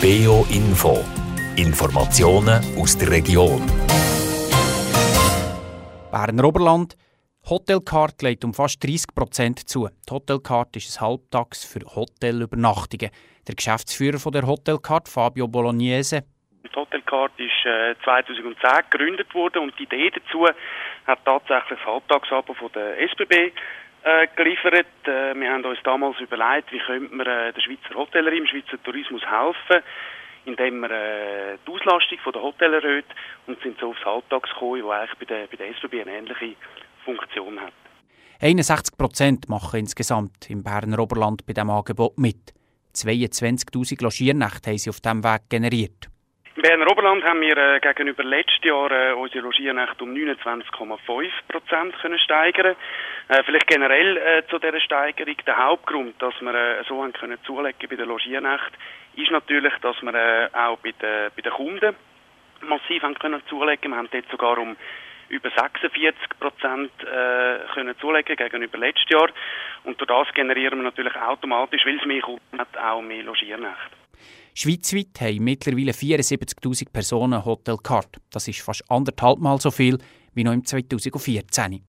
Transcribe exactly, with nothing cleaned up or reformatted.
B O Info. Informationen aus der Region. Berner Oberland. Hotelcard legt um fast dreissig Prozent zu. Die Hotelcard ist ein Halbtags für Hotelübernachtungen. Der Geschäftsführer von der Hotelcard, Fabio Bolognese. Die Hotelcard ist äh, zweitausendzehn gegründet worden und die Idee dazu hat tatsächlich das Halbtagsabo von der S B B äh, geliefert. Äh, wir haben uns damals überlegt, wie könnte man äh, der Schweizer Hotellerie, im Schweizer Tourismus helfen, indem man äh, die Auslastung von der Hotel erhöht, und sind so aufs Halbtags gekommen, das eigentlich bei der, bei der S B B eine ähnliche Funktion hat. einundsechzig Prozent machen insgesamt im Berner Oberland bei diesem Angebot mit. zweiundzwanzigtausend Logiernächte haben sie auf diesem Weg generiert. Im Berner Oberland haben wir äh, gegenüber letztes Jahr äh, unsere Logiernächte um neunundzwanzig Komma fünf Prozent können steigern. Äh, vielleicht generell äh, zu dieser Steigerung. Der Hauptgrund, dass wir äh, so haben können zulegen bei den Logiernächten, ist natürlich, dass wir äh, auch bei den, bei den Kunden massiv haben können zulegen. Wir haben dort sogar um über sechsundvierzig Prozent äh, können zulegen gegenüber letztes Jahr. Und durch das generieren wir natürlich automatisch, weil es mehr Kunden hat, auch mehr Logiernächte. Schweizweit haben mittlerweile vierundsiebzigtausend Personen eine Hotelcard. Das ist fast anderthalb Mal so viel wie noch im zweitausendvierzehn.